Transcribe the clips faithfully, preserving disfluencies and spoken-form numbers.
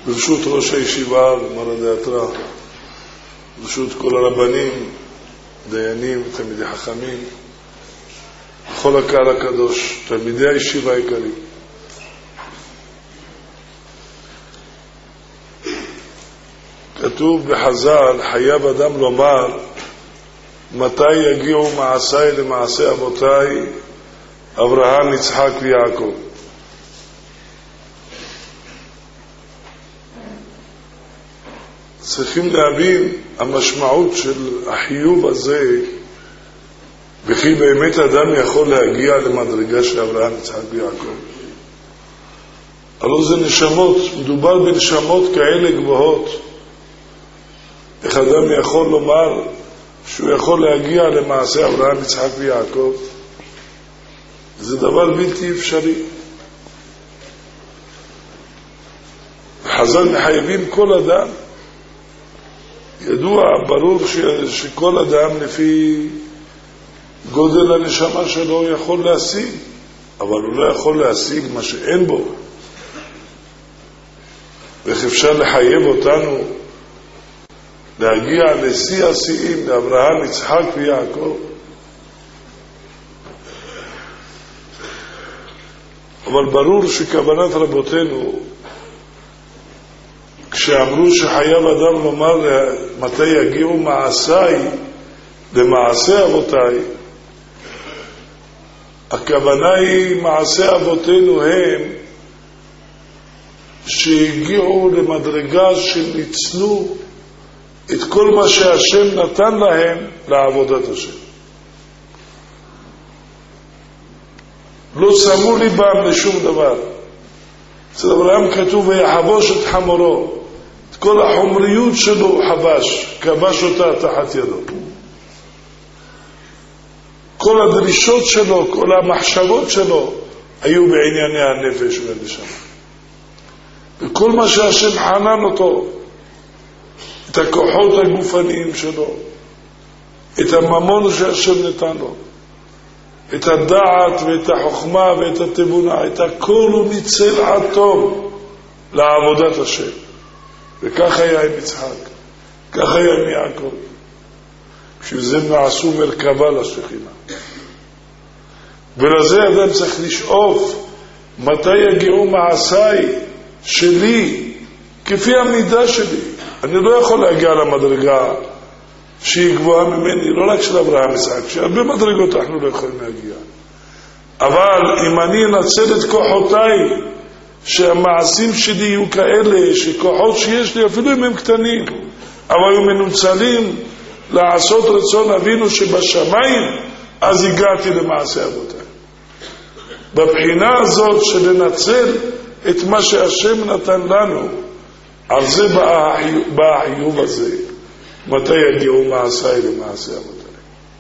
ברשות ראש הישיבה ומרדי התרא, ברשות כל הרבנים, דיינים, תלמידי חכמים, בכל הקהל הקדוש, תלמידי הישיבה העיקריים. כתוב בחז"ל, חייב אדם לומר מתי יגיעו מעשיי למעשי אבותיי אברהם, יצחק ויעקב. צריכים להבין המשמעות של החיוב הזה, וכי באמת אדם יכול להגיע למדרגה של אברהם, יצחק ויעקב. הלוא זה נשמות, מדובר בנשמות כאלה גבוהות. איך אדם יכול לומר שהוא יכול להגיע למעשה אברהם, יצחק ויעקב? זה דבר בלתי אפשרי. חז"ל מחייבים כל אדם. ידוע, ברור ש, שכל אדם לפי גודל הנשמה שלו יכול להשיג, אבל הוא לא יכול להשיג מה שאין בו. ואיך אפשר לחייב אותנו להגיע לשיא השיאים, לאברהם, יצחק ויעקב? אבל ברור שכוונת רבותינו, כשאמרו שחייב אדם לומר מתי יגיעו מעשיי למעשה אבותיי, הכוונה היא מעשי אבותינו הם שהגיעו למדרגה שניצלו את כל מה שהשם נתן להם לעבודת השם. לא שמו ליבם לשום דבר. אצל אברהם כתוב ויחבוש את חמורו, את כל החומריות שלו הוא חבש, כבש אותה תחת ידו. כל הדרישות שלו, כל המחשבות שלו היו בענייני הנפש והנשמה. וכל מה שהשם חנן אותו, את הכוחות הגופניים שלו, את הממון שהשם נתן לו, את הדעת ואת החוכמה ואת התבונה, את הכל הוא ניצל עד תום לעבודת השם. וכך היה עם יצחק, כך היה עם יעקב. בשביל זה נעשו מרכבה לשכינה. ולזה אדם צריך לשאוף מתי יגיעו מעשיי שלי כפי המידה שלי. אני לא יכול להגיע למדרגה שהיא גבוהה ממני, לא רק של אברהם יצחק, שהרבה מדרגות אנחנו לא יכולים להגיע. אבל אם אני אנצל את כוחותיי, שהמעשים שלי יהיו כאלה, שכוחות שיש לי אפילו אם הם קטנים, אבל היו מנוצלים לעשות רצון אבינו שבשמיים, אז הגעתי למעשה אבותיי. בבחינה הזאת של לנצל את מה שהשם נתן לנו, על זה בא החיוב הזה, מתי יגיעו מעשיי למעשה אבותיי.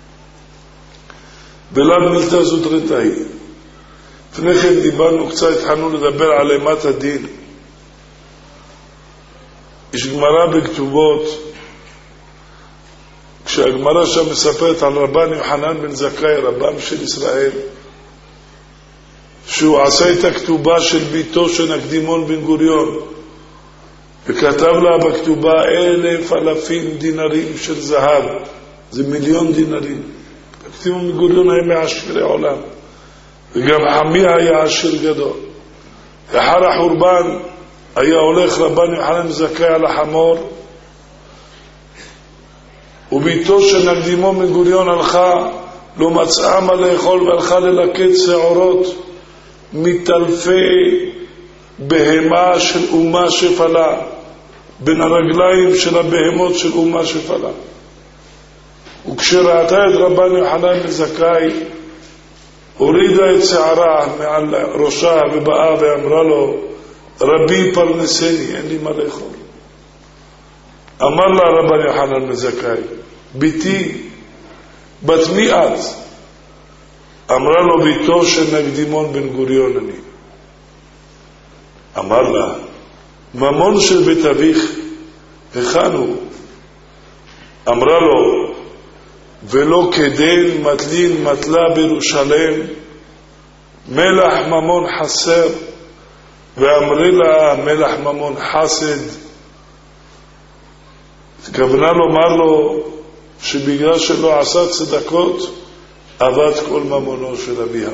בלב מילתא זוטרתאי. לפני כן דיברנו קצת, התחלנו לדבר על אימת הדין. יש גמרא בכתובות, כשהגמרא שם מספרת על רבן יוחנן בן זכאי, רבם של ישראל, שהוא עשה את הכתובה של ביתו של נקדימון בן גוריון, וכתב לה בכתובה אלף אלפים דינרים של זהב, זה מיליון דינרים. נקדימון בן גוריון היה מעשירי עולם, וגם עמי היה עשיר גדול. לאחר החורבן היה הולך רבן יוחנן זכאי על החמור, וביתו של נקדימון בן גוריון הלכה, לא מצאה מה לאכול, והלכה ללקט שעורות מטלפי בהמה של אומה שפלה, בין הרגליים של הבהמות של אומה שפלה. וכשראתה את רבן יוחנן בן זכאי, הורידה את שערה מעל ראשה ובאה ואמרה לו, רבי פרנסני, אין לי מה לאכול. אמר לה רבן יוחנן בן זכאי, ביתי, בת מי את? אמרה לו, ביתו של נקדימון בן גוריון אני. אמר לה, ממון של בית אביך, היכן הוא? אמרה לו, ולא כדין מטלין מטלה בירושלים, מלח ממון חסר, ואמרי לה מלך ממון חסד, התכוונה לומר לו שבגלל שלא עשה צדקות עבד כל ממונו של אביה.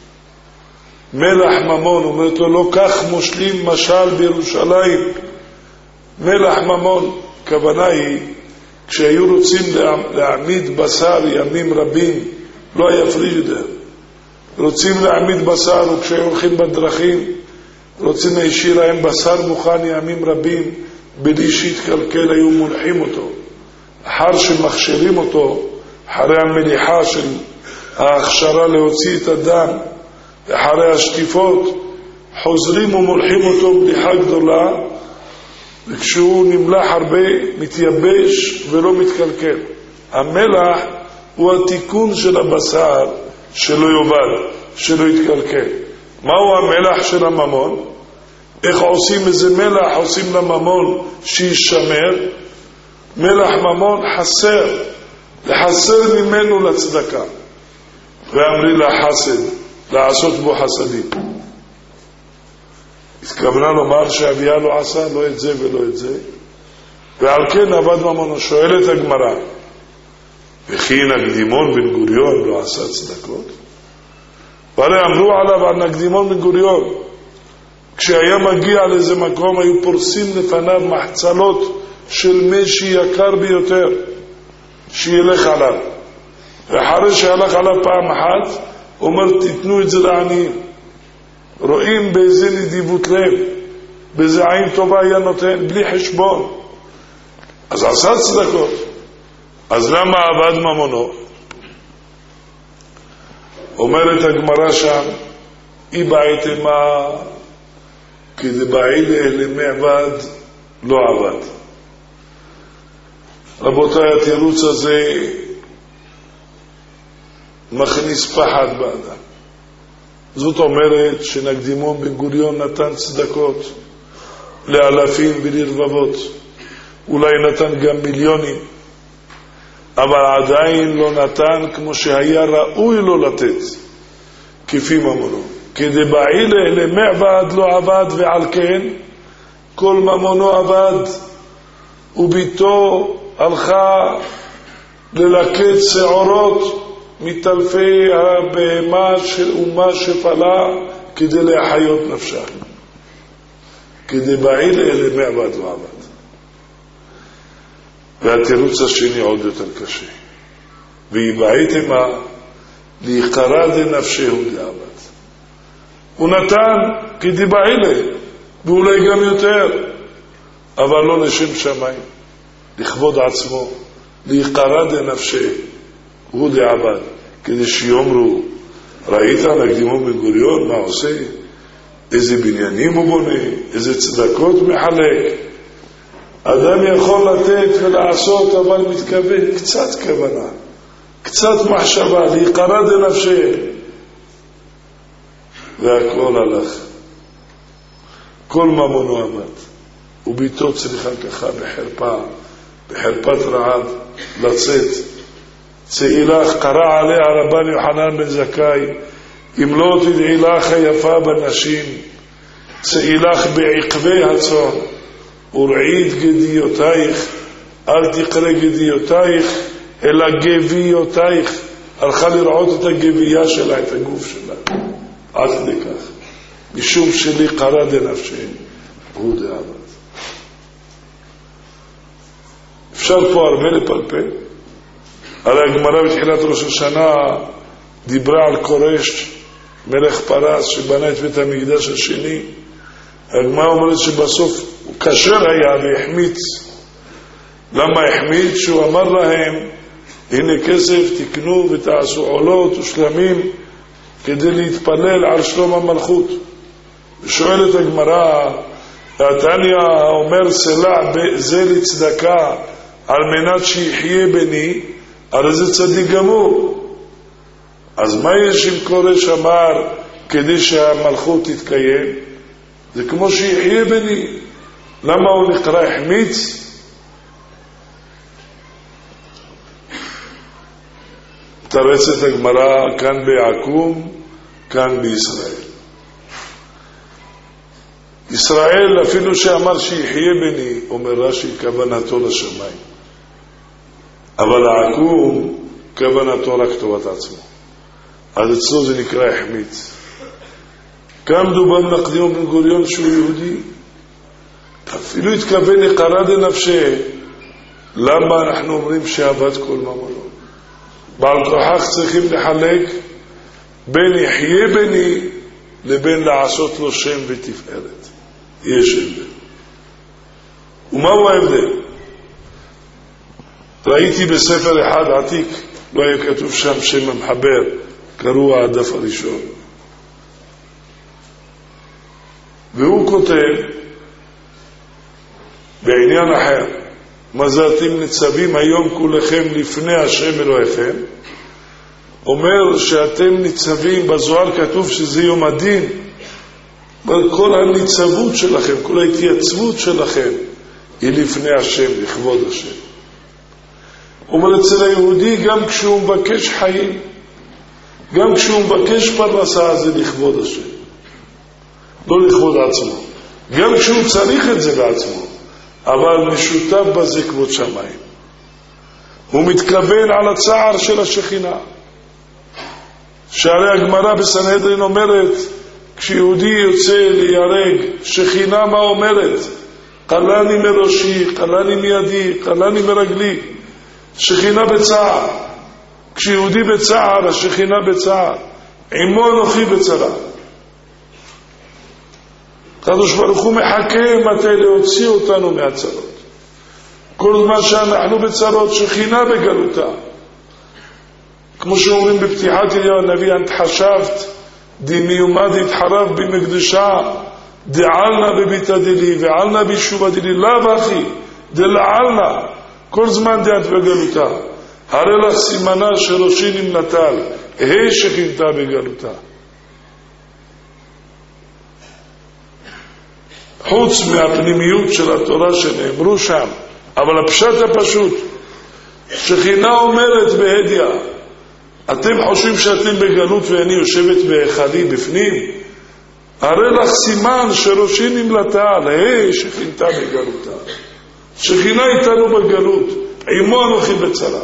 מלך ממון, אומרת לו, לא כך מושלים משל בירושלים. מלך ממון, כוונה היא, כשהיו רוצים להעמיד בשר ימים רבים, לא היה פריג'ידר, רוצים להעמיד בשר, וכשהיו הולכים בדרכים, רוצים להשאיר להם בשר מוכן ימים רבים, בלי שיתקלקל, היו מונחים אותו. אחר שמכשירים אותו, אחרי המליחה של ההכשרה להוציא את הדם, אחרי השטיפות, חוזרים ומולחים אותו מליחה גדולה, וכשהוא נמלח הרבה, מתייבש ולא מתקלקל. המלח הוא התיקון של הבשר שלא יובל, שלא יתקלקל. מהו המלח של הממון? איך עושים איזה מלח? עושים לממון שישמר. מלח ממון חסר, לחסר ממנו לצדקה. ואמרי לה חסד, לעשות בו חסדים. התכוונה לומר שאביה לא עשה לא את זה ולא את זה, ועל כן עבד ממונו. שואלת הגמרא, וכי נקדימון בן גוריון לא עשה צדקות? והרי אמרו עליו על נקדימון בן גוריון, כשהיה מגיע לאיזה מקום היו פורסים לפניו מחצלות של משי יקר ביותר שילך עליו, ואחרי שהלך עליו פעם אחת אומר תיתנו את זה לעניים. רואים באיזה נדיבות לב, באיזה עין טובה היה נותן בלי חשבון. אז עשה צדקות. אז למה עבד ממונו? אומרת הגמרא שם, אי בעיתמה כדבעי לאלה מעבד לא עבד. רבותיי, התירוץ הזה מכניס פחד באדם. זאת אומרת שנקדימון בן גוריון נתן צדקות לאלפים ולרבבות, אולי נתן גם מיליונים, אבל עדיין לא נתן כמו שהיה ראוי לו לתת, כפי ממונו. כדבעי לאלה מעבד לא עבד, ועל כן כל ממונו עבד, וביתו הלכה ללקט שעורות מטלפי הבהמה של אומה שפלה כדי להחיות נפשה. כדבעי לאלה מעבד לא עבד. והתירוץ השני עוד יותר קשה, ויבעיתם להיקרא דנפשהו לעבד. הוא נתן כדבעי לה, ואולי גם יותר, אבל לא לשם שמיים, לכבוד עצמו, להיקרא דנפשהו הוא לעבד, כדי שיאמרו ראית נקדימון בן גוריון מה עושה, איזה בניינים הוא בונה, איזה צדקות מחלק. אדם יכול לתת ולעשות, אבל מתכוון קצת כוונה, קצת מחשבה, להיקרא דנפשהו, והכל הלך. כל ממונו עמד, וביתו צריכה ככה בחרפה, בחרפת רעב, לצאת. צאילך, קרא עליה רבן יוחנן בן זכאי, אם לא תדעי לך יפה בנשים, צאילך בעקבי הצאן, ורעית גדיותייך, אל תקרא גדיותייך, אלא גביותייך. הלכה לראות את הגבייה שלה, את הגוף שלה, עד כדי כך. משום שלי קרא דנפשהו, הוא דעבד. אפשר פה הרבה לפלפל. הרי הגמרא בתחילת ראש השנה דיברה על קורש, מלך פרס שבנה את בית המקדש השני. הגמרא אומרת שבסוף הוא קשר היה והחמיץ. למה החמיץ? שהוא אמר להם, הנה כסף, תקנו ותעשו עולות ושלמים כדי להתפלל על שלום המלכות. ושואלת הגמרא, התניא אומר סלע זה לצדקה על מנת שיחיה בני, הרי זה צדיק גמור. אז מה יש אם קורש אמר כדי שהמלכות תתקיים? זה כמו שיחיה בני. למה הוא נקרא החמיץ? תרצת הגמרא כאן בעקום, כאן בישראל. ישראל, אפילו שאמר שיחיה בני, אומר רש"י, כוונתו לשמיים. אבל העקום, כוונתו רק טובת עצמו. אז אצלו זה נקרא החמיץ. כאן מדובר נקדימו בן גוריון שהוא יהודי. אפילו התכוון יקרה לנפשי. למה אנחנו אומרים שעבד כל ממונו? בעל כוחך צריכים לחלק בין יחיה בני לבין לעשות לו שם ותפארת. יש הבדל. ומהו ההבדל? ראיתי בספר אחד עתיק, לא היה כתוב שם שם המחבר, קראו העדף הראשון. והוא כותב בעניין אחר, מה זה אתם ניצבים היום כולכם לפני השם אלוהיכם? אומר שאתם ניצבים, בזוהר כתוב שזה יום הדין, כל הניצבות שלכם, כל ההתייצבות שלכם היא לפני השם, לכבוד השם. אומר אצל היהודי גם כשהוא מבקש חיים, גם כשהוא מבקש פרנסה, זה לכבוד השם, לא לכבוד עצמו. גם כשהוא צריך את זה בעצמו, אבל משותף בזה כבוד שמיים. הוא מתכוון על הצער של השכינה. שהרי הגמרא בסנהדרין אומרת, כשיהודי יוצא להיהרג, שכינה מה אומרת? קלני מראשי, קלני מידי, קלני מרגלי. שכינה בצער. כשיהודי בצער, השכינה בצער. עמו אנוכי בצרה. הקדוש ברוך הוא מחכה מתי להוציא אותנו מהצרות. כל זמן שאנחנו בצרות, שכינה בגלותה. כמו שאומרים בפתיחת אליהו הנביא, אנת חשבת דמיומד התחרב במקדשה דעלנה בביתה דלי ועלנה בישובה דלי לאו אחי דלעלנה כל זמן דעת בגלותה. הרי לך סימנה שראשי נמנטל, היא שכינתה בגלותה. חוץ מהפנימיות של התורה שנאמרו שם, אבל הפשט הפשוט, שכינה אומרת בהדיה, אתם חושבים שאתם בגלות ואני יושבת בהיכלי בפנים? הרי לך סימן שראשי נמלטה, היא שכינתה בגלותה. שכינה איתנו בגלות, עמו אנוכי בצרה.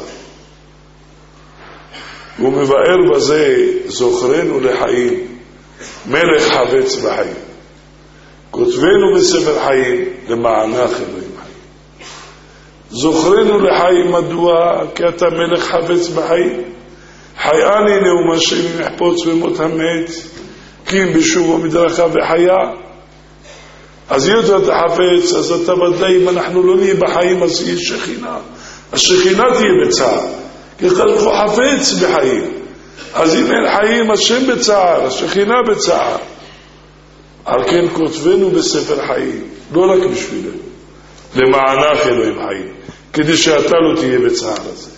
הוא מבאר בזה, זוכרנו לחיים, מלך חבץ בחיים. כותבנו בספר חיים, למענך אלוהים חיים. זוכרנו לחיים, מדוע? כי אתה מלך חבץ בחיים. חייני נאום השם יחפוץ במות המת, כי אם בשובו מדרכה וחיה. אז היות ואתה חפץ, אז אתה ודאי, אם אנחנו לא נהיה בחיים, אז יהיה שכינה. השכינה תהיה בצער, כי הוא חפץ בחיים. אז אם אין חיים, השם בצער, השכינה בצער. על כן כותבנו בספר חיים, לא רק בשבילנו, למענך אלוהים חיים, כדי שאתה לא תהיה בצער הזה.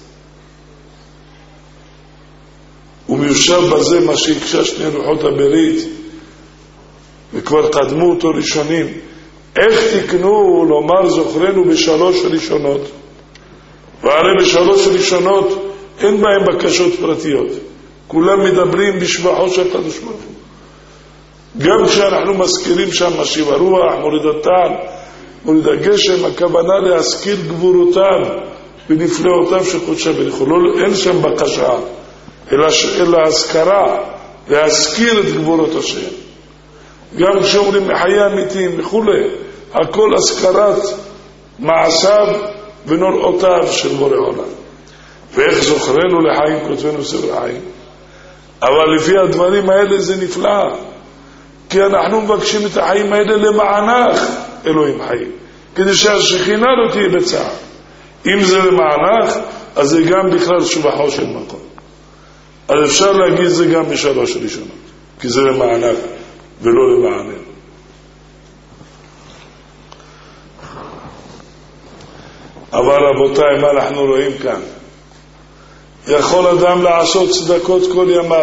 ומיושב בזה מה שהקשה שני לוחות הברית, וכבר קדמו אותו ראשונים. איך תקנו לומר זוכרנו בשלוש ראשונות? והרי בשלוש ראשונות אין בהם בקשות פרטיות, כולם מדברים בשבחו של הקדוש ברוך הוא. גם כשאנחנו מזכירים שם משיב הרוח, מוריד הטל, מוריד הגשם, הכוונה להזכיר גבורותיו ונפלאותיו של קודשו בריך הוא. לא, אין שם בקשה, אלא, אלא הזכרה, להזכיר את גבורות השם. גם כשאומרים מחיי אמיתיים וכו', הכל הזכרת מעשיו ונוראותיו של בורא עולם. ואיך זוכרנו לחיים, כותבנו ספר חיים. אבל לפי הדברים האלה זה נפלא, כי אנחנו מבקשים את החיים האלה למענך אלוהים חיים, כדי שהשכינה לא תהיה בצער. אם זה למענך, אז זה גם בכלל שבחו של מקום. אז אפשר להגיד זה גם בשלוש ראשונות, כי זה למענך ולא למעננו. אבל רבותיי, מה אנחנו רואים כאן? יכול אדם לעשות צדקות כל ימיו,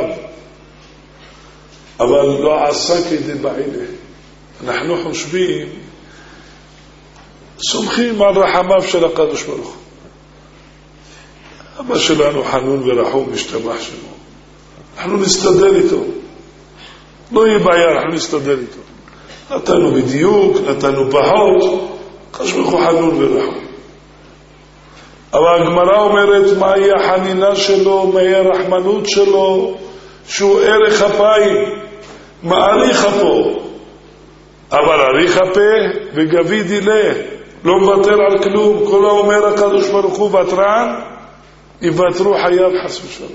אבל לא עשה כדי בעילה. אנחנו חושבים, סומכים על רחמיו של הקדוש ברוך הוא. אבא שלנו חנון ורחום, משתבח שמו. אנחנו נסתדר איתו. לא יהיה בעיה, אנחנו נסתדר איתו. נתנו בדיוק, נתנו פחות, קדוש ברוך הוא חנון ורחום. אבל הגמרא אומרת מהי החנינה שלו, מהי הרחמנות שלו, שהוא ערך אפיים, מאריך אפו. אבל אריך הפה וגבי דילה, לא מוותר על כלום. כל האומר הקדוש ברוך הוא ותרן, יוותרו חייו חס ושלום.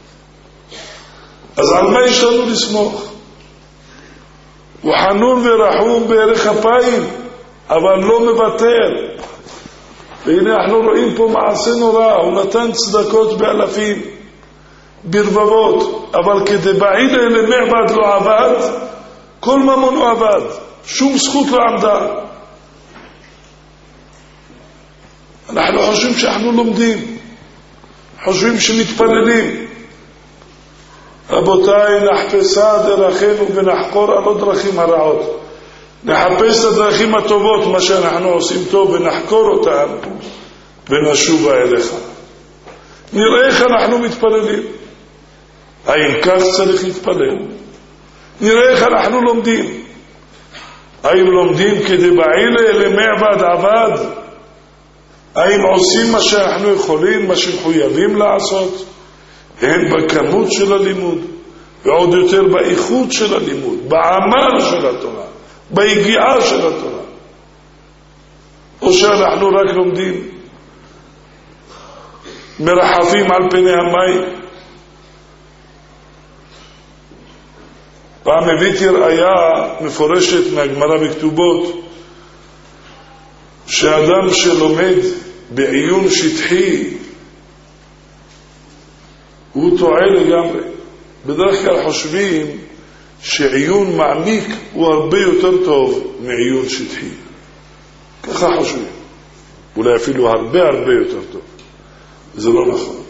אז על מה יש לנו לסמוך? הוא חנון ורחום בערך אפיים, אבל לא מוותר. והנה אנחנו רואים פה מעשה נורא, הוא נתן צדקות באלפים, ברבבות, אבל כדי בעיד אלה מעבד לא עבד, כל ממון הוא עבד, שום זכות לא עמדה. אנחנו חושבים שאנחנו לומדים, חושבים שמתפללים. רבותיי, נחפשה דרכינו ונחקור על הדרכים הרעות. נחפש את הדרכים הטובות, מה שאנחנו עושים טוב, ונחקור אותם ונשובה אליך. נראה איך אנחנו מתפללים. האם כך צריך להתפלל? נראה איך אנחנו לומדים. האם לומדים כדי בעילה למעבד עבד? האם עושים מה שאנחנו יכולים, מה שמחויבים לעשות? הן בכמות של הלימוד, ועוד יותר באיכות של הלימוד, בעמל של התורה, בהגיעה של התורה. או שאנחנו רק לומדים, מרחפים על פני המים. פעם הבאתי ראיה מפורשת מהגמרא בכתובות, שאדם שלומד בעיון שטחי, הוא טועה לגמרי. בדרך כלל חושבים שעיון מעמיק הוא הרבה יותר טוב מעיון שטחי. ככה חושבים. אולי אפילו הרבה הרבה יותר טוב. זה לא נכון.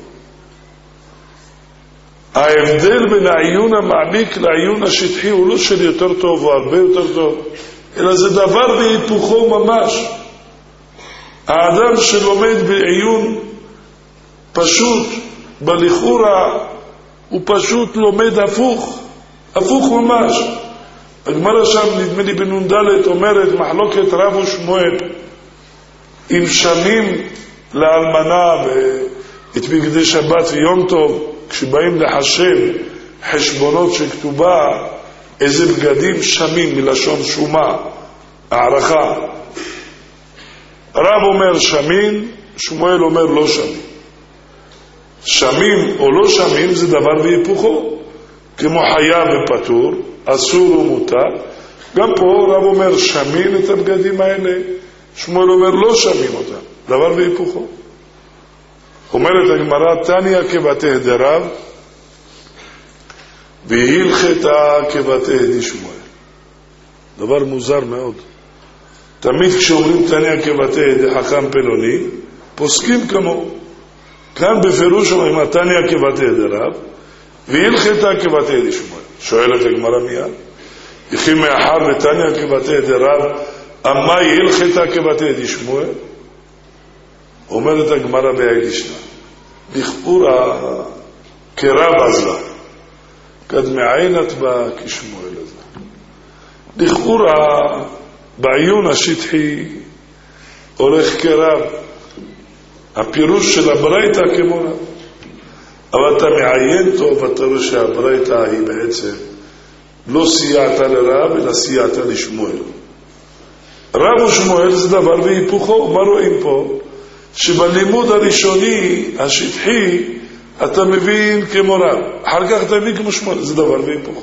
ההבדל בין העיון המעמיק לעיון השטחי הוא לא של יותר טוב או הרבה יותר טוב, אלא זה דבר בהיפוכו ממש. האדם שלומד בעיון פשוט, בלכאורה, הוא פשוט לומד הפוך, הפוך ממש. הגמרא שם, נדמה לי בנ"ד, אומרת מחלוקת רב ושמואל, אם שמים לאלמנה את בגדי שבת ויום טוב, כשבאים לחשב חשבונות שכתובה, איזה בגדים שמים מלשון שומה, הערכה. רב אומר שמין, שמואל אומר לא שמין. שמים או לא שמים זה דבר בהיפוכו, כמו חייב ופטור, אסור ומותר. גם פה רב אומר שמין את הבגדים האלה, שמואל אומר לא שמים אותם, דבר בהיפוכו. אומרת הגמרא, תניא כבתי דרב והלכתה כבתי דשמואל. דבר מוזר מאוד. תמיד כשאומרים תניא כבתי דחכם פלוני, פוסקים כמו. כאן בפירוש אומרים תניא כבתי דרב והלכתה כבתי דשמואל. שואלת הגמרא מיד, וכי מאחר ותניא כבתי דרב, אמה הלכתה כבתי דשמואל? אומרת הגמרא בהגישנה, לכאורה כרב עזלה, כד מעיינת בה כשמואל הזה. לכאורה בעיון השטחי הולך כרב, הפירוש של הברייתא כמו רב. אבל אתה מעיין טוב, אתה רואה שהברייתא היא בעצם לא סייעתה לרב, אלא סייעתה לשמואל. רב ושמואל זה דבר והיפוכו. מה רואים פה? שבלימוד הראשוני, השטחי, אתה מבין כמו רב, אחר כך אתה מבין כמו שמואל, זה דבר והיפוכו.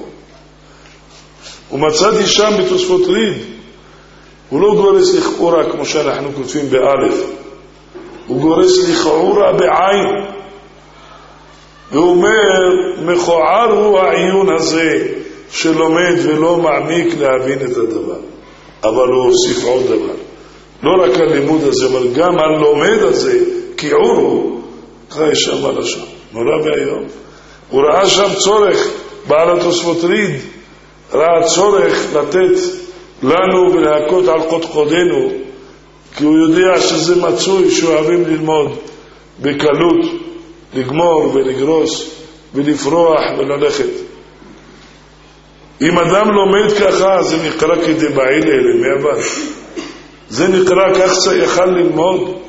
ומצאתי שם בתוספות ריד, הוא לא גורס לכאורה כמו שאנחנו כותבים באלף, הוא גורס לכאורה בעין, והוא אומר, מכוער הוא העיון הזה שלומד ולא מעמיק להבין את הדבר. אבל הוא הוסיף עוד דבר, לא רק הלימוד הזה, אבל גם הלומד הזה, כיעור הוא, חי שם על השם, נורא והיום. הוא ראה שם צורך, בעל התוספות ריד, ראה צורך לתת לנו ולהכות על קודקודנו, כי הוא יודע שזה מצוי שאוהבים ללמוד בקלות, לגמור ולגרוס ולפרוח וללכת. אם אדם לומד ככה, זה נקרא כדבעי לעלמי הבא. זה נקרא כך שיכל ללמוד.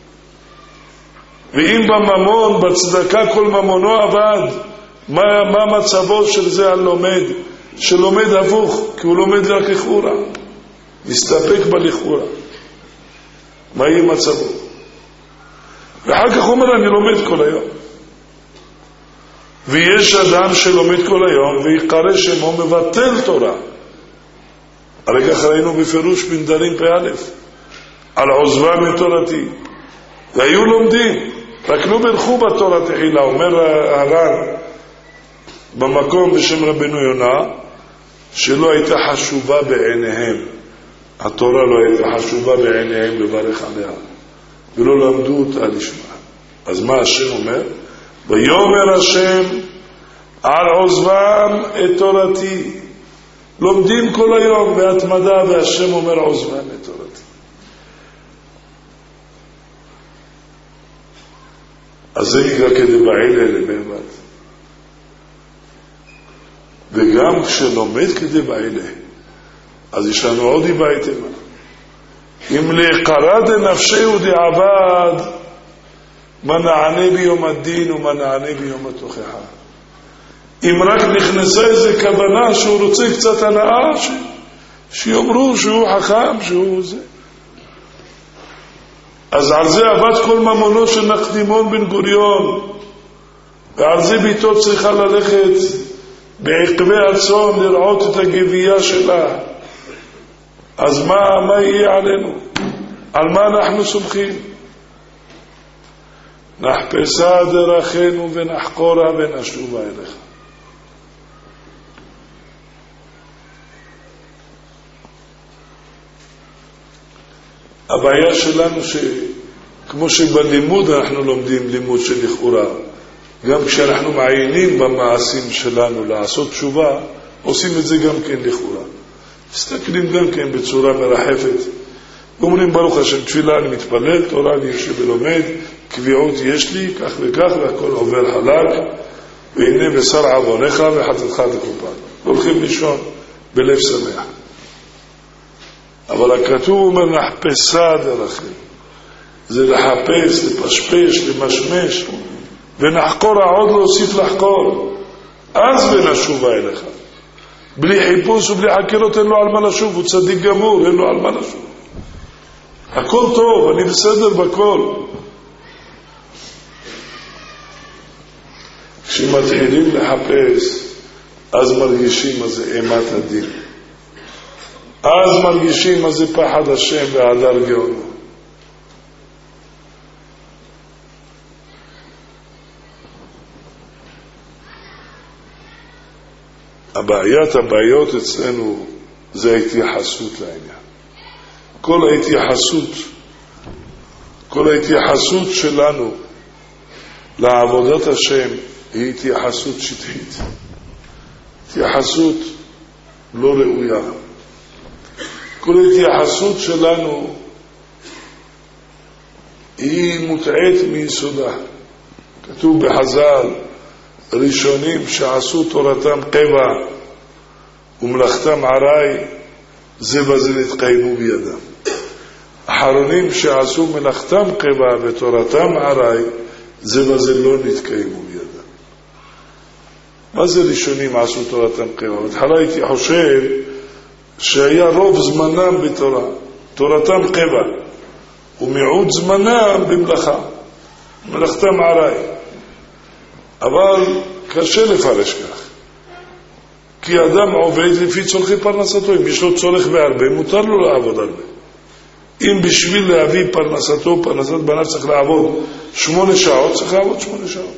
ואם בממון, בצדקה כל ממונו עבד, מה, מה מצבו של זה הלומד? שלומד הפוך, כי הוא לומד רק לכאורה. מסתפק בלכאורה. מה יהיה מצבו? ואחר כך אומר, אני לומד כל היום. ויש אדם שלומד כל היום, ויקרא שמו מבטל תורה. הרי כך ראינו בפירוש בנדרים פ"א, על עוזבה מתורתי. והיו לומדים, רק לא ברכו בתורה תחילה. אומר הר"ן במקום בשם רבנו יונה, שלא הייתה חשובה בעיניהם. התורה לא הייתה חשובה בעיניהם לברך עליה. ולא למדו אותה לשמה. אז מה השם אומר? ויאמר השם על עוזבם את תורתי. לומדים כל היום בהתמדה, והשם אומר עוזבם את תורתי. אז זה נקרא כדבעי לעלמי הבא. וגם כשלומד כדבעי לעלמי, אז יש לנו עוד דבעי תמה. אם להיקרא דנפשהו דעבד, מה נענה ביום הדין ומה נענה ביום התוכחה. אם רק נכנסה איזה כוונה שהוא רוצה קצת הנאה, ש... שיאמרו שהוא חכם, שהוא זה. אז על זה עבד כל ממונו של נחתימון בן גוריון, ועל זה ביתו צריכה ללכת בעקבי הצאן לראות את הגבייה שלה. אז מה, מה יהיה עלינו? על מה אנחנו סומכים? נחפשה דרכנו ונחקורה ונשובה אליך. הבעיה שלנו שכמו שבלימוד אנחנו לומדים לימוד של לכאורה, גם כשאנחנו מעיינים במעשים שלנו לעשות תשובה, עושים את זה גם כן לכאורה. מסתכלים גם כן בצורה מרחפת. אומרים ברוך השם תפילה, אני מתפלל, תורה אני יושב ולומד, קביעות יש לי, כך וכך, והכל עובר חלק, והנה בשר עוונך וחטאתך תכופר. הולכים לישון בלב שמח. אבל הכתוב אומר נחפשה דרכם. זה לחפש, לפשפש, למשמש, ונחקורה, עוד להוסיף לחקור. אז ונשובה אליך. בלי חיפוש ובלי חקירות אין לו על מה לשוב, הוא צדיק גמור, אין לו על מה לשוב. הכל טוב, אני בסדר בכל. כשמתחילים לחפש, אז מרגישים מה זה אימת הדין. אז מרגישים מה זה פחד השם והדר גאונו. הבעיית הבעיות אצלנו זה ההתייחסות לעניין. כל ההתייחסות, כל ההתייחסות שלנו לעבודת השם היא התייחסות שטחית. התייחסות לא ראויה. כל ההתייחסות שלנו היא מוטעית מיסודה. כתוב בחז"ל, ראשונים שעשו תורתם קבע ומלאכתם ערי, זה בזה נתקיימו בידם. אחרונים שעשו מלאכתם קבע ותורתם ערי, זה בזה לא נתקיימו בידם. מה זה ראשונים עשו תורתם קבע? בתחילה הייתי חושב שהיה רוב זמנם בתורה, תורתם קבע, ומיעוט זמנם במלאכה, מלאכתם ערי. אבל קשה לפרש כך, כי אדם עובד לפי צורכי פרנסתו. אם יש לו צורך בהרבה, מותר לו לעבוד הרבה. אם בשביל להביא פרנסתו, פרנסת בנה צריך לעבוד שמונה שעות, צריך לעבוד שמונה שעות.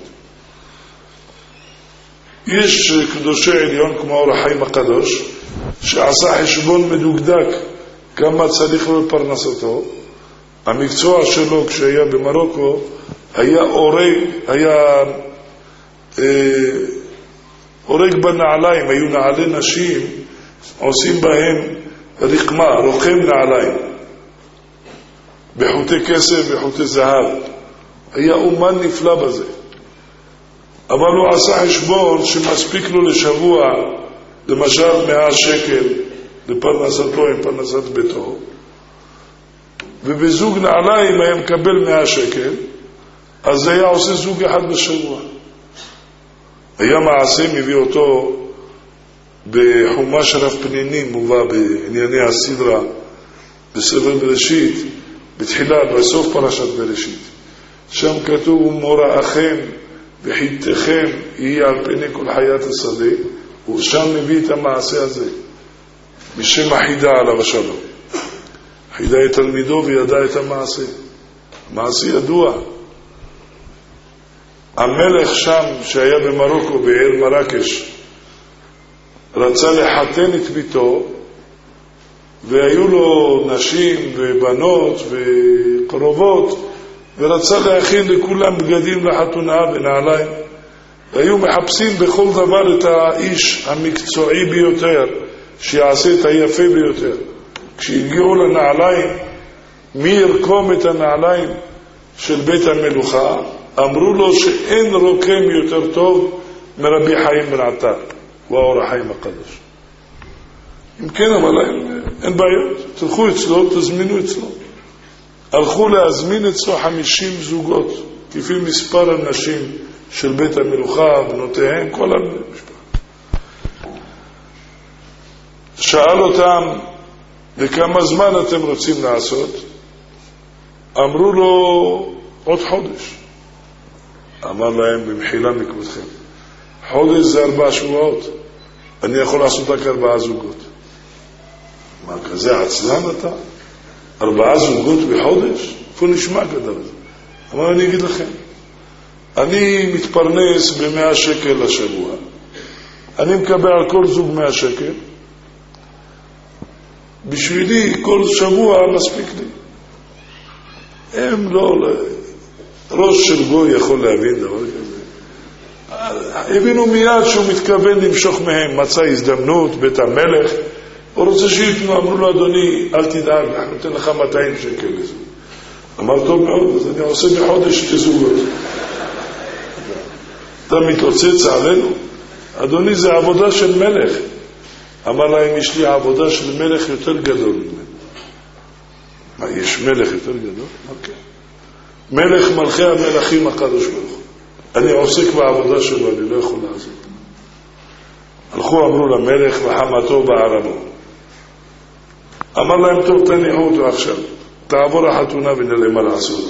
יש קדושי עליון כמו אור החיים הקדוש, שעשה חשבון מדוקדק כמה צריך לו לפרנסתו. המקצוע שלו כשהיה במרוקו היה אורג, היה אורג בנעליים. היו נעלי נשים, עושים בהם רקמה, רוקם נעליים בחוטי כסף, בחוטי זהב. היה אומן נפלא בזה. אבל הוא עשה חשבון שמספיק לו לשבוע למשל מאה שקל לפרנסתו עם פרנסת ביתו, ובזוג נעליים היה מקבל מאה שקל, אז היה עושה זוג אחד בשבוע. היה מעשה, מביא אותו בחומש רב פנינים, מובא בענייני הסדרה, בספר בראשית, בתחילה, בסוף פרשת בראשית. שם כתוב, מוראכם וחיתכם יהיה על פני כל חיית השדה, ושם מביא את המעשה הזה, בשם החידה עליו השלום. חידה את תלמידו וידע את המעשה. המעשה ידוע. המלך שם, שהיה במרוקו, בעיר מרקש, רצה לחתן את ביתו, והיו לו נשים ובנות וקרובות, ורצה להכין לכולם בגדים לחתונה ונעליים. והיו מחפשים בכל דבר את האיש המקצועי ביותר, שיעשה את היפה ביותר. כשהגיעו לנעליים, מי ירקום את הנעליים של בית המלוכה? אמרו לו שאין רוקם יותר טוב מרבי חיים בן עטר, הוא האור החיים הקדוש. אם כן, אבל אין, אין בעיות, תלכו אצלו, תזמינו אצלו. הלכו להזמין אצלו חמישים זוגות, כפי מספר הנשים של בית המלוכה, בנותיהם, כל המשפחה. שאל אותם, וכמה זמן אתם רוצים לעשות? אמרו לו, עוד חודש. אמר להם, במחילה מכבודכם, חודש זה ארבע שבועות, אני יכול לעשות רק ארבעה זוגות. מה, כזה עצלן אתה? ארבעה זוגות בחודש? איפה נשמע כדבר הזה? אמר, אני אגיד לכם, אני מתפרנס במאה שקל לשבוע, אני מקבל על כל זוג מאה שקל, בשבילי כל שבוע מספיק לי. הם לא, ראש של גוי יכול להבין דבר כזה. הבינו מיד שהוא מתכוון למשוך מהם, מצא הזדמנות, בית המלך, הוא רוצה שיתנו, אמרו לו, אדוני, אל תדאג, אנחנו נותן לך מאתיים שקל לזה. אמר, טוב מאוד, אז אני עושה בחודש שתי זוגות. אתה מתלוצץ עלינו? אדוני, זה עבודה של מלך. אמר להם, יש לי עבודה של מלך יותר גדול ממנו. מה, יש מלך יותר גדול? אוקיי. מלך מלכי המלכים הקדוש ברוך הוא. אני עוסק בעבודה שלו, אני לא יכול לעזור. הלכו, אמרו למלך וחמתו בערמו. אמר להם, טוב, תניחו אותו עכשיו. תעבור החתונה ונראה מה לעשות.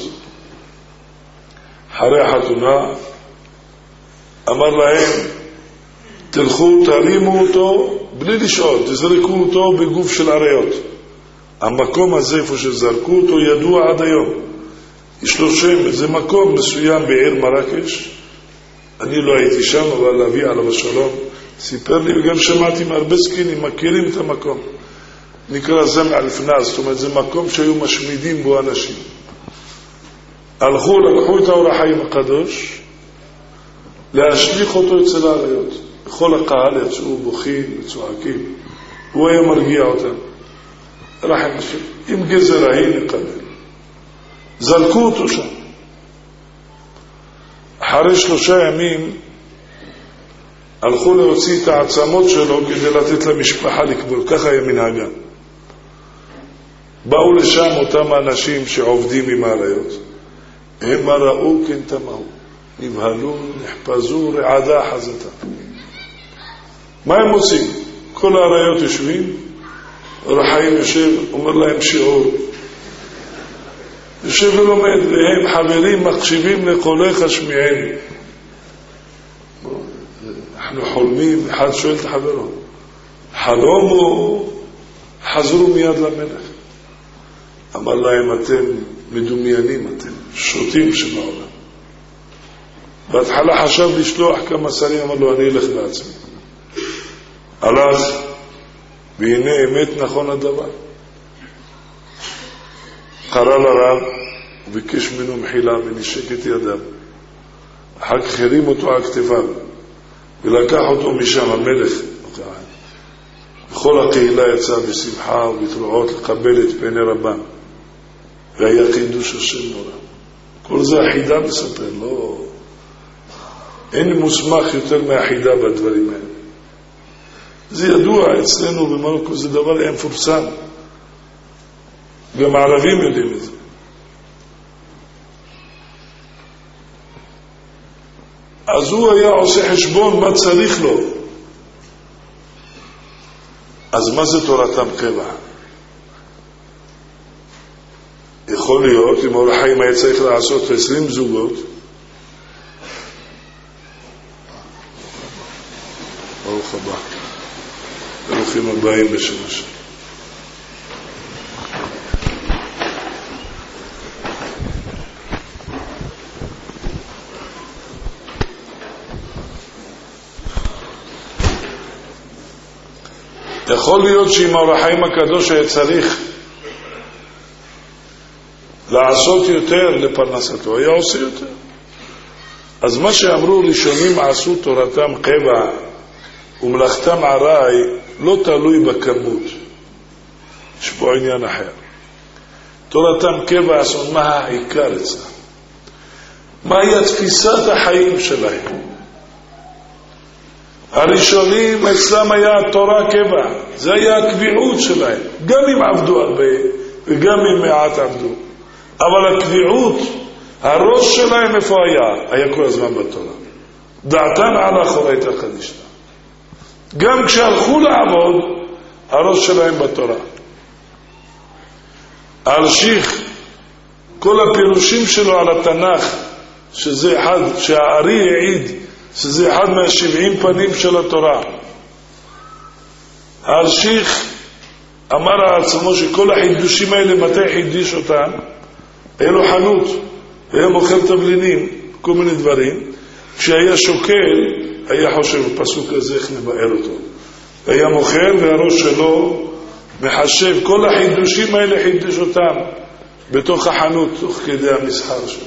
אחרי החתונה, אמר להם, תלכו, תרימו אותו, בלי לשאול, תזרקו אותו בגוף של עריות. המקום הזה, איפה שזרקו אותו, ידוע עד היום. יש לו שם, זה מקום מסוים בעיר מרקש. אני לא הייתי שם, אבל אבי עליו השלום סיפר לי, וגם שמעתי מהרבה זקנים, מכירים את המקום. נקרא זמע לפנז, זאת אומרת, זה מקום שהיו משמידים בו אנשים. הלכו, לקחו את האור החיים הקדוש, להשליך אותו אצל העריות. בכל הקהל יצאו בוכים וצועקים. הוא היה מרגיע אותם. רחם השם. עם גזר ההיא נקבל. זלקו אותו שם. אחרי שלושה ימים הלכו להוציא את העצמות שלו כדי לתת למשפחה לקבור. ככה היה מנהגה. באו לשם אותם האנשים שעובדים עם העריות. הם ראו כן תמהו. נבהלו, נחפזו, רעדה חזתה. מה הם עושים? כל העריות יושבים, אור החיים יושב, אומר להם שיעור. יושב ולומד, והם חברים מקשיבים לקולך השמיעני. אנחנו חולמים, אחד שואל את חברו, חלום או חזרו מיד למלך? אמר להם, אתם מדומיינים, אתם שוטים שבעולם. בהתחלה חשב לשלוח כמה שרים, אמר לו, אני אלך בעצמי. הלך, והנה אמת נכון הדבר. קרא לרב, וביקש ממנו מחילה, ונשק את ידיו. אחר כך הרים אותו על כתפיו, ולקח אותו משם המלך. וכל הקהילה יצאה בשמחה ובתרועות לקבל את פני רבם. והיה חידוש השם נורא. כל זה החידה מספר, לא... אין מוסמך יותר מהחידה בדברים האלה. זה ידוע אצלנו במרוקו, זה דבר מפורסם. גם הערבים יודעים את זה. אז הוא היה עושה חשבון מה צריך לו. אז מה זה תורתם קבע? יכול להיות, אם אור החיים היה צריך לעשות עשרים זוגות, ברוך הבא, ברוכים הבאים בשמש. יכול להיות שאם אור החיים הקדוש היה צריך לעשות יותר לפרנסתו, היה עושה יותר. אז מה שאמרו ראשונים עשו תורתם קבע ומלאכתם עראי, לא תלוי בכמות. יש פה עניין אחר. תורתם קבע עשו מה העיקר אצלם, מהי תפיסת החיים שלהם. הראשונים אצלם היה תורה קבע, זה היה הקביעות שלהם, גם אם עבדו הרבה וגם אם מעט עבדו, אבל הקביעות, הראש שלהם איפה היה? היה כל הזמן בתורה. דעתן על אחורית הקדישתא. גם כשהלכו לעבוד, הראש שלהם בתורה. הרשיך, כל הפירושים שלו על התנ"ך, שזה אחד, שהארי העיד, שזה אחד מהשבעים פנים של התורה. הרשיך אמר על עצמו שכל החידושים האלה, מתי חידש אותם? היה לו חנות, היה מוכר תבלינים, כל מיני דברים. כשהיה שוקל, היה חושב, פסוק הזה איך נבאר אותו. היה מוכר והראש שלו מחשב, כל החידושים האלה חידש אותם בתוך החנות, תוך כדי המסחר שלו.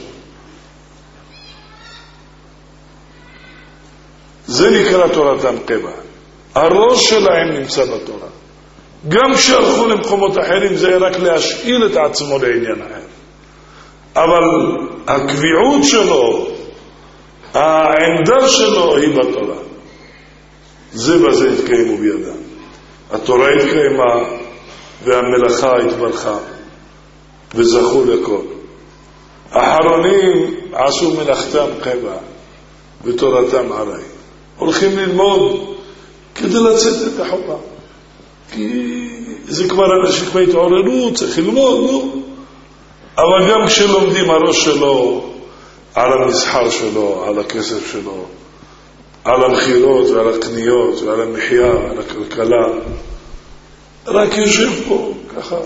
זה נקרא תורתם קבע. הראש שלהם נמצא בתורה. גם כשהלכו למקומות אחרים זה היה רק להשאיל את עצמו לעניין אחר. אבל הקביעות שלו, העמדה שלו היא בתורה. זה בזה התקיימו בידם. התורה התקיימה והמלאכה התברכה וזכו לכל. האחרונים עשו מלאכתם קבע ותורתם עראי. הולכים ללמוד כדי לצאת את החובה. כי זה כבר אנשים כבר התעוררו, צריך ללמוד, לא? אבל גם כשלומדים הראש שלו על המסחר שלו, על הכסף שלו, על המחירות ועל הקניות ועל המחיה, על הכלכלה, רק יושב פה, ככה.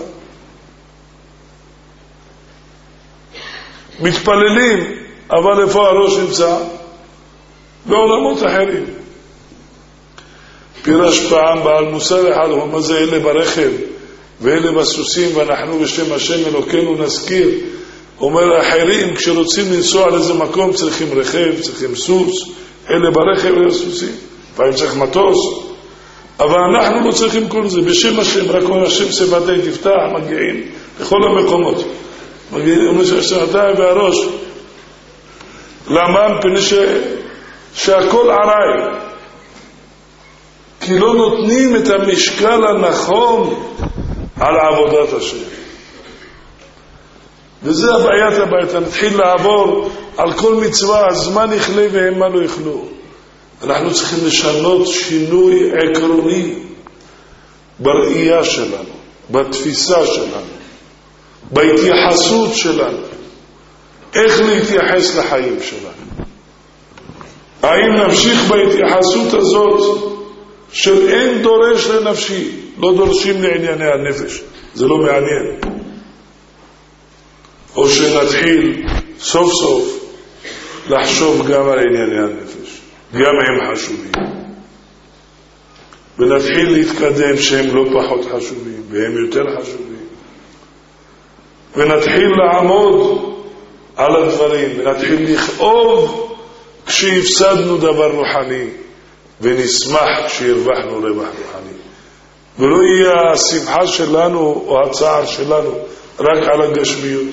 מתפללים, אבל איפה הראש נמצא? בעולמות אחרים. פירש פעם בעל מוסר אחד, הוא אומר זה אלה ברכב ואלה בסוסים ואנחנו בשם השם אלוקינו נזכיר. הוא אומר אחרים כשרוצים לנסוע לאיזה מקום צריכים רכב, צריכים סוס, אלה ברכב ואלה סוסים, פעמים צריך מטוס, אבל אנחנו לא צריכים כל זה, בשם השם, רק אומר השם סבתי תפתח, מגיעים לכל המקומות, מגיעים, אומר שהשנתיים והראש. למה? מפני ש... שהכל עראי, כי לא נותנים את המשקל הנכון על עבודת השם. וזה הבעיית הבעיית, נתחיל לעבור על כל מצווה, הזמן יכלה והם מה לא יכלו. אנחנו צריכים לשנות שינוי עקרוני בראייה שלנו, בתפיסה שלנו, בהתייחסות שלנו, איך להתייחס לחיים שלנו. האם נמשיך בהתייחסות הזאת של אין דורש לנפשי, לא דורשים לענייני הנפש, זה לא מעניין, או שנתחיל סוף סוף לחשוב גם על ענייני הנפש, גם הם חשובים, ונתחיל להתקדם שהם לא פחות חשובים והם יותר חשובים, ונתחיל לעמוד על הדברים ונתחיל לכאוב כשהפסדנו דבר רוחני, ונשמח כשהרווחנו רווח רוחני, ולא יהיה השמחה שלנו או הצער שלנו רק על הגשמיות.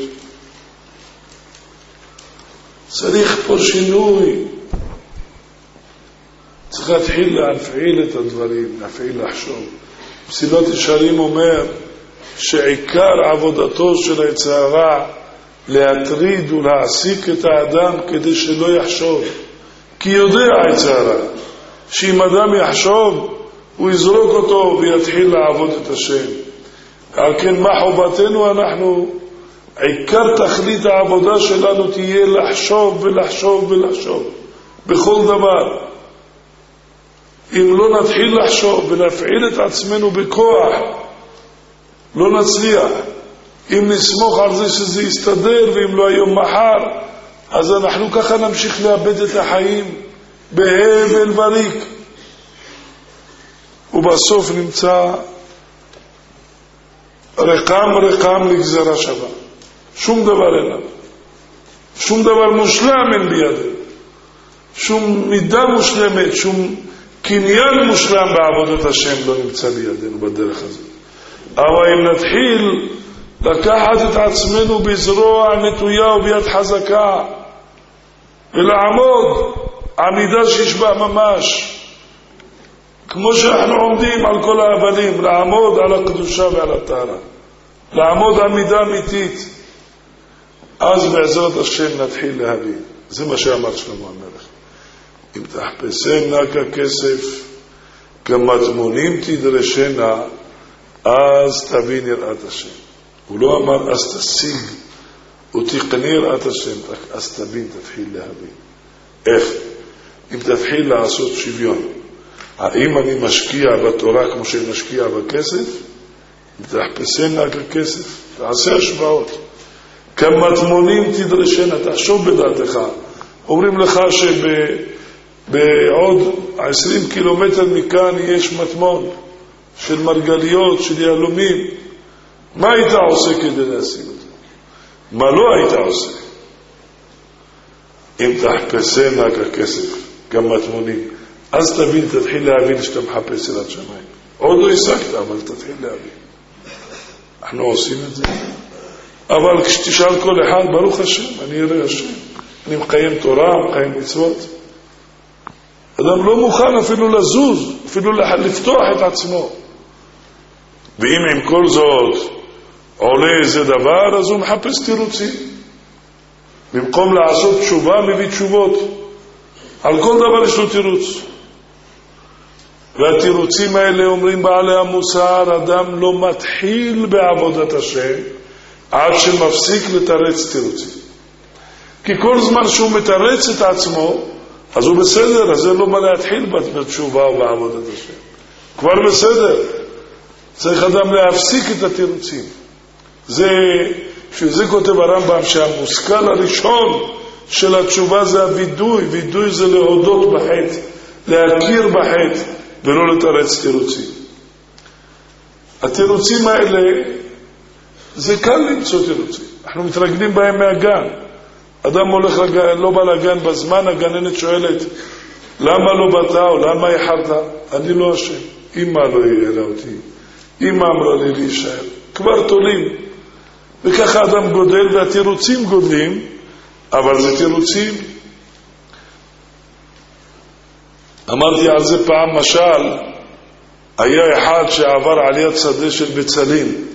צריך פה שינוי, צריך צריך להתחיל להפעיל את הדברים, להפעיל לחשוב. פסילות ישרים אומר שעיקר עבודתו של היצר הרע להטריד ולהעסיק את האדם כדי שלא יחשוב. כי יודע היצר הרע שאם אדם יחשוב הוא יזרוק אותו ויתחיל לעבוד את השם. על כן מה חובתנו? אנחנו, עיקר תכלית העבודה שלנו תהיה לחשוב ולחשוב ולחשוב בכל דבר. אם לא נתחיל לחשוב ולהפעיל את עצמנו בכוח, לא נצליח. אם נסמוך על זה שזה יסתדר, ואם לא היום מחר, אז אנחנו ככה נמשיך לאבד את החיים בהבל וריק. ובסוף נמצא רקם רקם לגזרה שווה. שום דבר אין לנו. שום דבר מושלם אין בידינו. שום מידה מושלמת, שום קניין מושלם בעבודת השם לא נמצא בידינו בדרך הזאת. אבל אם נתחיל לקחת את עצמנו בזרוע נטויה וביד חזקה ולעמוד עמידה שישבע ממש, כמו שאנחנו עומדים על כל האבנים, לעמוד על הקדושה ועל הטהרה, לעמוד עמידה אמיתית, אז בעזרת השם נתחיל להבין. זה מה שאמר שלמה המלך, אם תחפשנה ככסף כמטמונים תדרשנה, אז תבין יראת השם. הוא לא אמר אז תשיג ותקנה יראת השם, אז תבין, תתחיל להבין. איך? אם תתחיל לעשות שוויון, האם אני משקיע בתורה כמו שאני משקיע בכסף? אם תחפשנה ככסף, תעשה השוואות. כמטמונים תדרשנה, תחשוב בדעתך. אומרים לך שבעוד עשרים קילומטר מכאן יש מטמון של מרגליות, של יהלומים. מה היית עושה כדי להשיג אותו? מה לא היית עושה? אם תחפשנה ככסף, כמטמונים, אז תבין, תתחיל להבין שאתה מחפש אל השמיים. עוד לא השגת, אבל תתחיל להבין. אנחנו עושים את זה. אבל כשתשאל כל אחד, ברוך השם, אני אראה השם. אני מקיים תורה, מקיים מצוות. אדם לא מוכן אפילו לזוז, אפילו לפתוח את עצמו. ואם עם כל זאת עולה איזה דבר, אז הוא מחפש תירוצים. במקום לעשות תשובה, מביא תשובות. על כל דבר יש לו תירוץ. והתירוצים האלה, אומרים בעלי המוסר, אדם לא מתחיל בעבודת השם עד שמפסיק לתרץ תירוצים. כי כל זמן שהוא מתרץ את עצמו, אז הוא בסדר, אז זה לא מה להתחיל בתשובה או בעבודת השם. כבר בסדר. צריך אדם להפסיק את התירוצים. זה, שזה כותב הרמב"ם, שהמושכל הראשון של התשובה זה הוידוי. וידוי זה להודות בחטא, להכיר בחטא, ולא לתרץ תירוצים. התירוצים האלה, זה קל למצוא תירוצים. אנחנו מתרגלים בהם מהגן. אדם הולך לגן, לא בא לגן בזמן, הגננת שואלת, למה לא באת או למה איחרת? אני לא אשם. אמא לא העירה אותי. אמא אמרה לי להישאר. כבר תולים. וככה אדם גודל והתירוצים גודלים, אבל זה תירוצים. אמרתי על זה פעם משל, היה אחד שעבר על יד שדה של בצלים,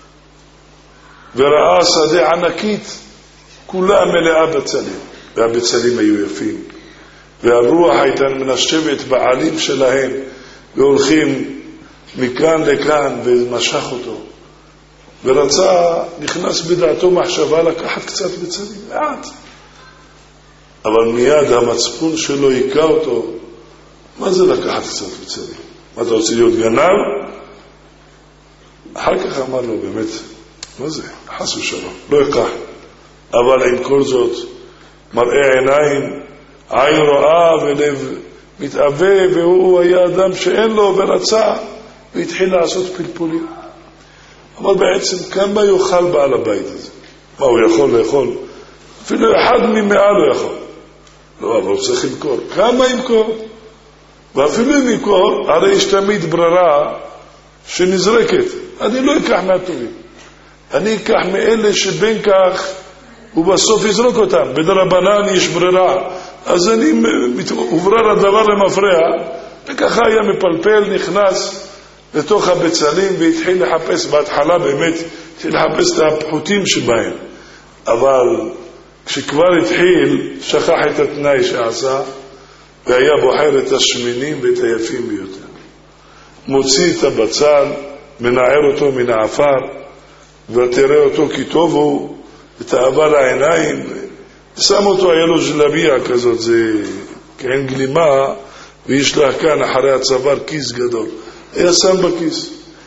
וראה שדה ענקית, כולה מלאה בצלים, והבצלים היו יפים, והרוח הייתה מנשבת בעלים שלהם, והולכים מכאן לכאן, ומשך אותו. ורצה, נכנס בדעתו מחשבה לקחת קצת בצלים, מעט. אבל מיד המצפון שלו היקע אותו, מה זה לקחת קצת בצלים? מה אתה רוצה להיות גנב? אחר כך אמר לו, באמת, מה זה? חס ושלום, לא יקח. אבל עם כל זאת, מראה עיניים, עין רואה ולב מתאווה, והוא היה אדם שאין לו ורצה, והתחיל לעשות פלפולים. אבל בעצם כמה יאכל בעל הבית הזה? מה הוא יכול לאכול? אפילו אחד ממאה לא יכול. לא, אבל הוא צריך למכור. כמה ימכור? ואפילו אם ימכור, הרי יש תמיד ברירה שנזרקת. אני לא אקח מהטובים. אני אקח מאלה שבין כך ובסוף יזרוק אותם. בדרבנן יש ברירה. אז אני, הוברר הדבר למפרע, וככה היה מפלפל, נכנס לתוך הבצלים והתחיל לחפש, בהתחלה באמת התחיל לחפש את הפחותים שבהם, אבל כשכבר התחיל שכח את התנאי שעשה והיה בוחר את השמינים ואת היפים ביותר. מוציא את הבצל, מנער אותו מן העפר ותראה אותו כי טוב הוא, את האהבה לעיניים, ושם אותו, היה לו ג'לביה כזאת, זה כאין גלימה, ויש לה כאן אחרי הצוואר כיס גדול, היה שם בכיס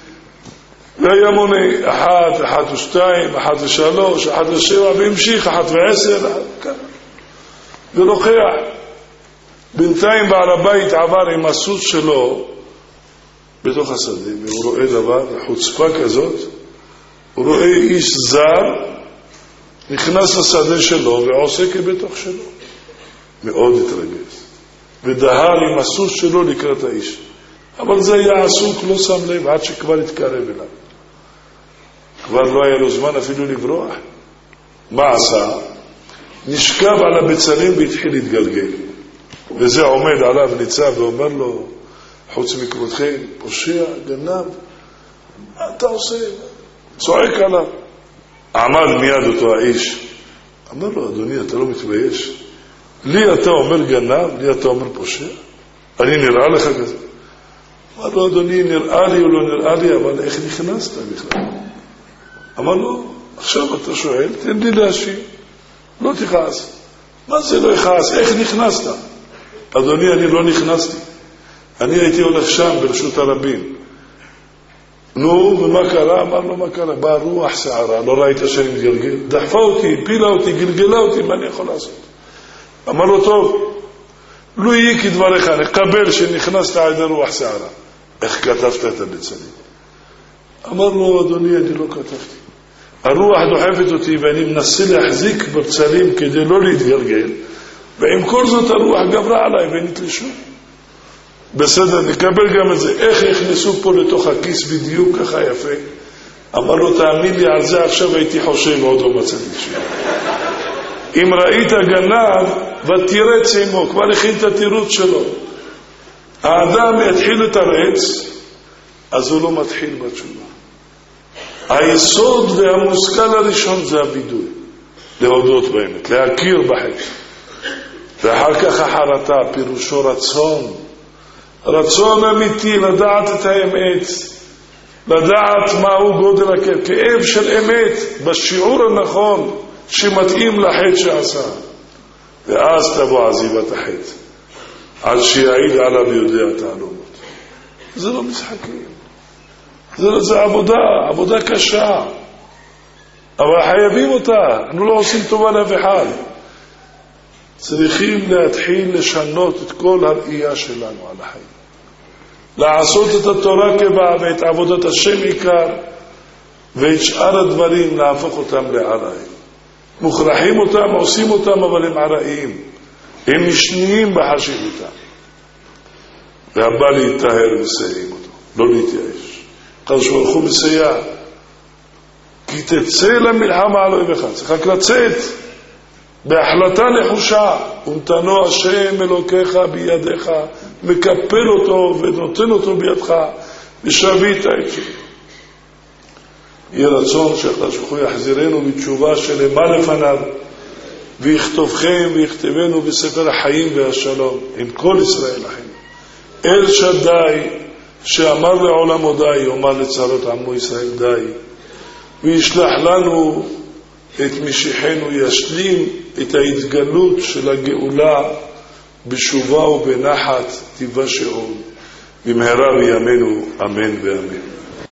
והיה מונה אחת, אחת ושתיים, אחת ושלוש, אחת ושבע, והמשיך אחת ועשר, ולוקח. בינתיים בעל הבית עבר עם הסוס שלו בתוך השדה, והוא רואה דבר, חוצפה כזאת, הוא רואה איש זר נכנס לשדה שלו ועושה כבתוך שלו. מאוד התרגש ודהר עם הסוס שלו לקראת האיש, אבל זה היה עסוק, לא שם לב עד שכבר התקרב אליו, כבר לא היה לו זמן אפילו לברוח. מה עשה? נשכב על הבצלים והתחיל להתגלגל, וזה עומד עליו ניצב ואומר לו, חוץ מכבודכם, פושע, גנב, מה אתה עושה? צועק עליו. עמד מיד אותו האיש, אמר לו, אדוני, אתה לא מתבייש? לי אתה אומר גנב, לי אתה אומר פושע? אני נראה לך כזה? אמר לו, אדוני, נראה לי או לא נראה לי, אבל איך נכנסת בכלל? אמר לו, עכשיו אתה שואל, תן לי להשיב, לא תכעס. מה זה לא יכעס? איך נכנסת? אדוני, אני לא נכנסתי, אני הייתי הולך שם ברשות הרבים. נו, ומה קרה? אמר לו, מה קרה? באה רוח שערה, לא ראית שאני מתגלגל? דחפה אותי, פילה אותי, גלגלה אותי, מה אני יכול לעשות? אמר לו, טוב, לא יהיה כדבריך, נקבל שנכנסת עד רוח שערה. איך כתבת את הבצלים? אמר לו, אדוני, אני לא כתבתי, הרוח דוחפת אותי ואני מנסה להחזיק בצלים כדי לא להתגלגל, ועם כל זאת הרוח גברה עליי ונתלשו. בסדר, נקבל גם את זה. איך נכנסו פה לתוך הכיס בדיוק ככה יפה? אמר לו, תאמין לי, על זה עכשיו הייתי חושב ועוד לא מצאתי שם. אם ראית גנב ותירץ עמו, כבר הכין את התירוץ שלו. האדם יתחיל לתרץ, אז הוא לא מתחיל בתשובה. היסוד והמושכל הראשון זה הבידוי, להודות באמת, להכיר בחטא, ואחר כך החרטה, פירושו רצון, רצון אמיתי, לדעת את האמת, לדעת מהו גודל הכאב, כאב של אמת בשיעור הנכון שמתאים לחטא שעשה, ואז תבוא עזיבת החטא עד שיעיד עליו ויודע תעלומות. זה לא משחקים, זה, זה עבודה, עבודה קשה, אבל חייבים אותה, אנחנו לא עושים טובה לאף אחד. צריכים להתחיל לשנות את כל הראייה שלנו על החיים, לעשות את התורה כבאה ואת עבודת השם עיקר, ואת שאר הדברים להפוך אותם לעראים. מוכרחים אותם, עושים אותם, אבל הם עראים, הם משניים בחשיבותם. והבא להתאהר מסייעים אותו, לא להתייאש. הקדוש ברוך הוא מסייע, כי תצא למלחמה על אויביך, צריך רק לצאת בהחלטה נחושה, ונתנו השם אלוקיך בידיך, מקפל אותו ונותן אותו בידך, ושבית את זה. יהיה רצון שהקדוש ברוך הוא יחזירנו בתשובה שלמה לפניו, ויכתובכם ויכתבנו בספר החיים והשלום עם כל ישראל החיים. אל שדי שאמר לעולמו די, יאמר לצרות עמו ישראל די, וישלח לנו את משיחנו, ישלים את ההתגלות של הגאולה בשובה ובנחת תיבשעון, במהרה בימינו אמן ואמן.